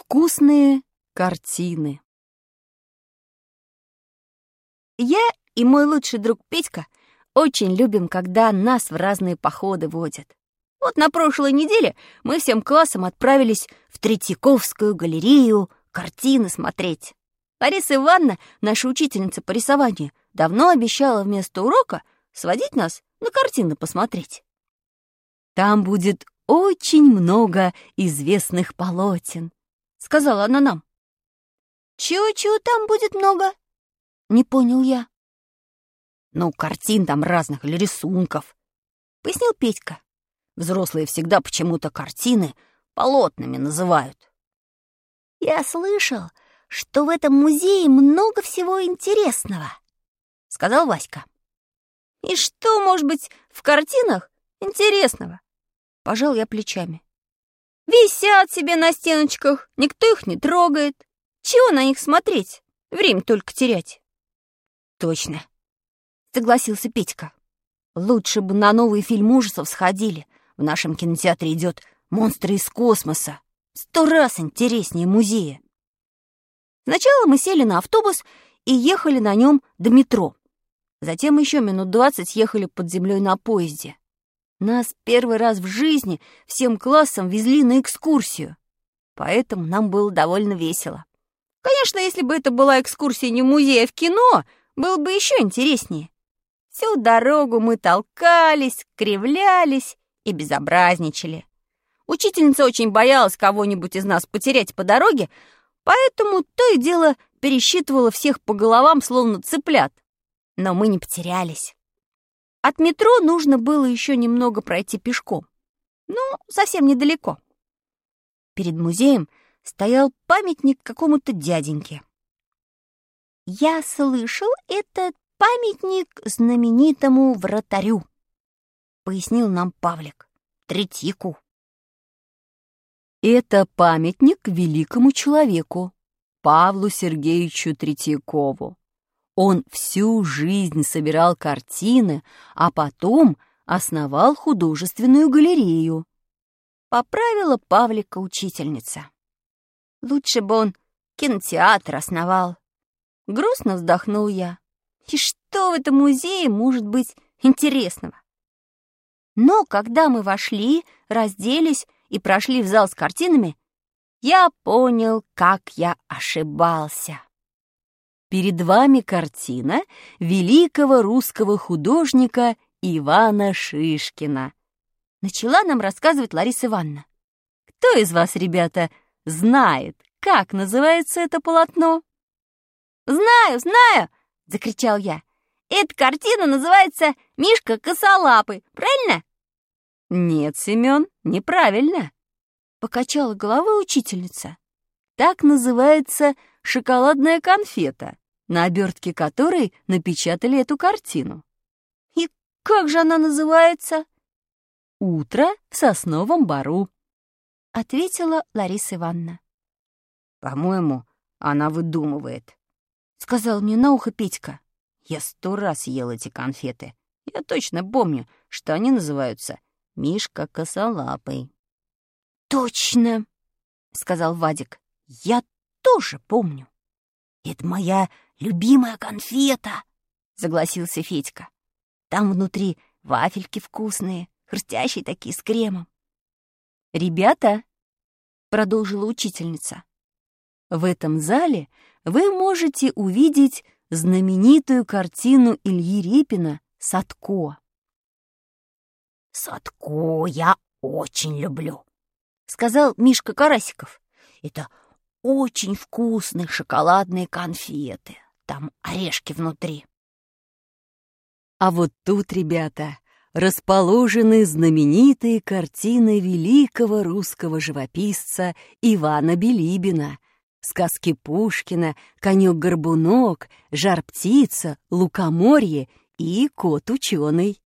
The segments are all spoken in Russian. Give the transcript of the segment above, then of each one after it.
Вкусные картины. Я и мой лучший друг Петька очень любим, когда нас в разные походы водят. Вот на прошлой неделе мы всем классом отправились в Третьяковскую галерею картины смотреть. Лариса Ивановна, наша учительница по рисованию, давно обещала вместо урока сводить нас на картины посмотреть. Там будет очень много известных полотен, сказала она нам. Чего там будет много? Не понял я. Ну, картин там разных или рисунков, пояснил Петька. Взрослые всегда почему-то картины полотнами называют. Я слышал, что в этом музее много всего интересного, сказал Васька. И что может быть в картинах интересного? Пожал я плечами. Висят себе на стеночках, никто их не трогает. Чего на них смотреть? Время только терять. Точно, согласился Петька. Лучше бы на новый фильм ужасов сходили. В нашем кинотеатре идет «Монстры из космоса». 100 раз интереснее музея. Сначала мы сели на автобус и ехали на нем до метро. Затем еще минут 20 ехали под землей на поезде. Нас первый раз в жизни всем классом везли на экскурсию, поэтому нам было довольно весело. Конечно, если бы это была экскурсия не в музей, а в кино, было бы еще интереснее. Всю дорогу мы толкались, кривлялись и безобразничали. Учительница очень боялась кого-нибудь из нас потерять по дороге, поэтому то и дело пересчитывала всех по головам, словно цыплят. Но мы не потерялись. От метро нужно было еще немного пройти пешком. Ну, совсем недалеко. Перед музеем стоял памятник какому-то дяденьке. «Я слышал, это памятник знаменитому вратарю», — пояснил нам Павлик, Третьяку. «Это памятник великому человеку, Павлу Сергеевичу Третьякову. Он всю жизнь собирал картины, а потом основал художественную галерею», — поправила Павлика учительница. «Лучше бы он кинотеатр основал». Грустно вздохнул я. И что в этом музее может быть интересного? Но когда мы вошли, разделись и прошли в зал с картинами, я понял, как я ошибался. Перед вами картина великого русского художника Ивана Шишкина. Начала нам рассказывать Лариса Ивановна. Кто из вас, ребята, знает, как называется это полотно? «Знаю!» — закричал я. «Эта картина называется «Мишка косолапый», правильно?» «Нет, Семен, неправильно», — покачала головой учительница. «Так называется шоколадная конфета, на обертке которой напечатали эту картину». «И как же она называется?» «Утро в сосновом бору», — ответила Лариса Ивановна. «По-моему, она выдумывает», — сказал мне на ухо Петька. «Я 100 раз ел эти конфеты. Я точно помню, что они называются Мишка косолапый». «Точно!» — сказал Вадик. «Я тоже помню». «Это моя любимая конфета!» — согласился Федька. «Там внутри вафельки вкусные, хрустящие такие, с кремом». «Ребята!» — продолжила учительница. «В этом зале вы можете увидеть знаменитую картину Ильи Репина «Садко». «Садко я очень люблю», — сказал Мишка Карасиков. «Это очень вкусные шоколадные конфеты. Там орешки внутри». А вот тут, ребята, расположены знаменитые картины великого русского живописца Ивана Билибина, сказки Пушкина, «Конек-горбунок», «Жар-птица», «Лукоморье» и «Кот-ученый».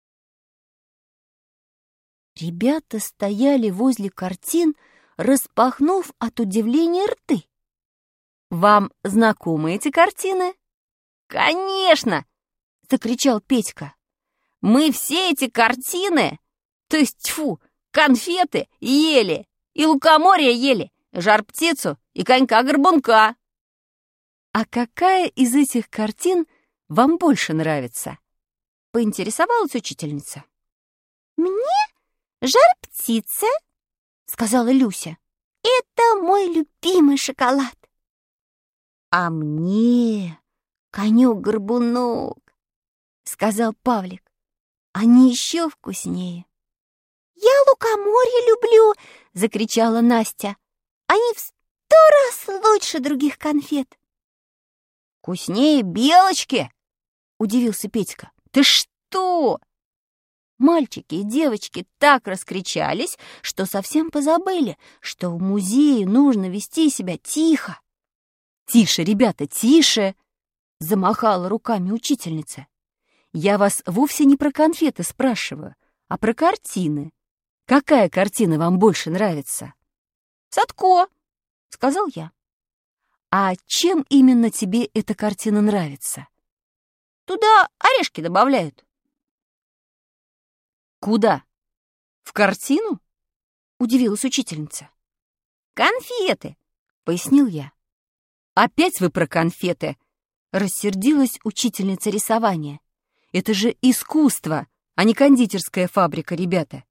Ребята стояли возле картин, распахнув от удивления рты. «Вам знакомы эти картины?» «Конечно!» — закричал Петька. «Мы все эти картины, то есть, тьфу, конфеты ели, и лукоморье ели, в Жар-птицу и конька-горбунка». «А какая из этих картин вам больше нравится?» — поинтересовалась учительница. «Мне жар-птица», — сказала Люся. «Это мой любимый шоколад». «А мне конек-горбунок», — сказал Павлик. «Они еще вкуснее». «Я лукоморье люблю», — закричала Настя. «Они в 100 раз лучше других конфет». «Вкуснее белочки?» — удивился Петька. «Ты что?» Мальчики и девочки так раскричались, что совсем позабыли, что в музее нужно вести себя тихо. «Тише, ребята, тише!» — замахала руками учительница. «Я вас вовсе не про конфеты спрашиваю, а про картины. Какая картина вам больше нравится?» «Садко», — сказал я. «А чем именно тебе эта картина нравится?» «Туда орешки добавляют». «Куда? В картину?» — удивилась учительница. «Конфеты», — пояснил я. «Опять вы про конфеты?» — рассердилась учительница рисования. «Это же искусство, а не кондитерская фабрика, ребята».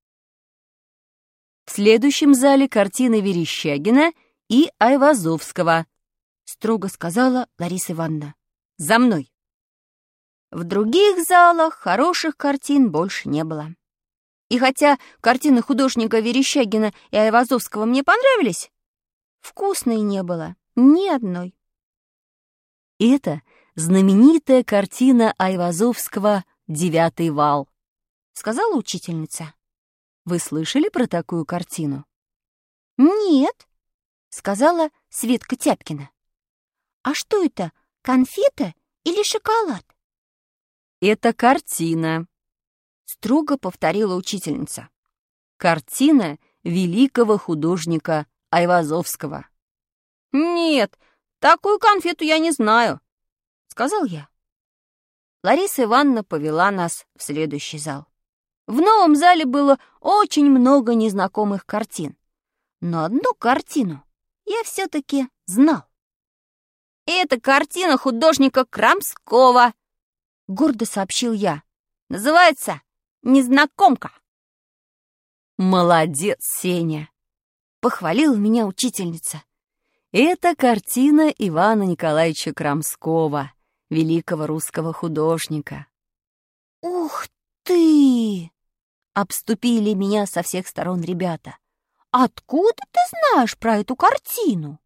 «В следующем зале картины Верещагина и Айвазовского», — строго сказала Лариса Ивановна. «За мной». В других залах хороших картин больше не было. И хотя картины художника Верещагина и Айвазовского мне понравились, вкусной не было ни одной. «Это знаменитая картина Айвазовского «Девятый вал», — сказала учительница. «Вы слышали про такую картину?» «Нет», — сказала Светка Тяпкина. «А что это, конфета или шоколад?» «Это картина», — строго повторила учительница. «Картина великого художника Айвазовского». «Нет, такую конфету я не знаю», — сказал я. Лариса Ивановна повела нас в следующий зал. В новом зале было очень много незнакомых картин, но одну картину я все-таки знал. «Это картина художника Крамского», — гордо сообщил я. «Называется «Незнакомка». «Молодец, Сеня!» — похвалила меня учительница. «Это картина Ивана Николаевича Крамского, великого русского художника». «Ух ты!» — обступили меня со всех сторон ребята. «Откуда ты знаешь про эту картину?»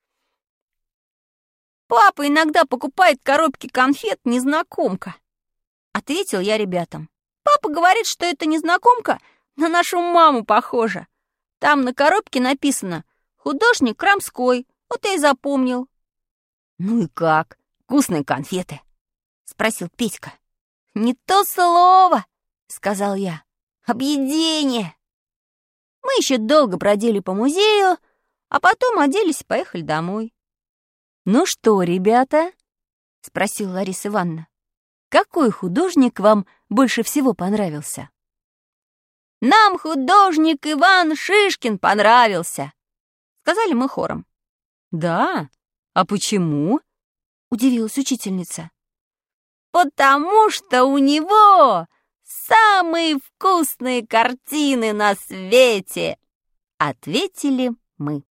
«Папа иногда покупает коробки конфет «Незнакомка», — ответил я ребятам. «Папа говорит, что эта незнакомка на нашу маму похожа. Там на коробке написано «Художник Крамской», вот я и запомнил». «Ну и как? Вкусные конфеты?» — спросил Петька. «Не то слово», — сказал я. «Объедение». Мы еще долго бродили по музею, а потом оделись и поехали домой. «Ну что, ребята?» — спросила Лариса Ивановна. «Какой художник вам больше всего понравился?» «Нам художник Иван Шишкин понравился», — сказали мы хором. «Да? А почему?» — удивилась учительница. «Потому что у него самые вкусные картины на свете», — ответили мы.